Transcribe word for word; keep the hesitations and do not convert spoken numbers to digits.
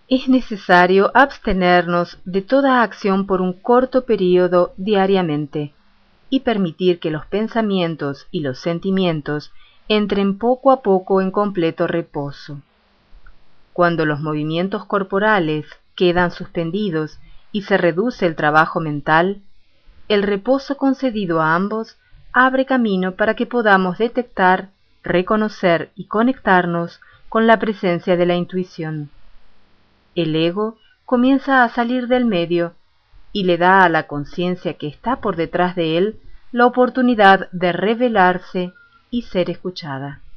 Es necesario abstenernos de toda acción por un corto período diariamente y permitir que los pensamientos y los sentimientos entren poco a poco en completo reposo. Cuando los movimientos corporales quedan suspendidos y se reduce el trabajo mental, el reposo concedido a ambos abre camino para que podamos detectar, reconocer y conectarnos con la presencia de la intuición. El ego comienza a salir del medio y le da a la conciencia que está por detrás de él la oportunidad de revelarse y ser escuchada.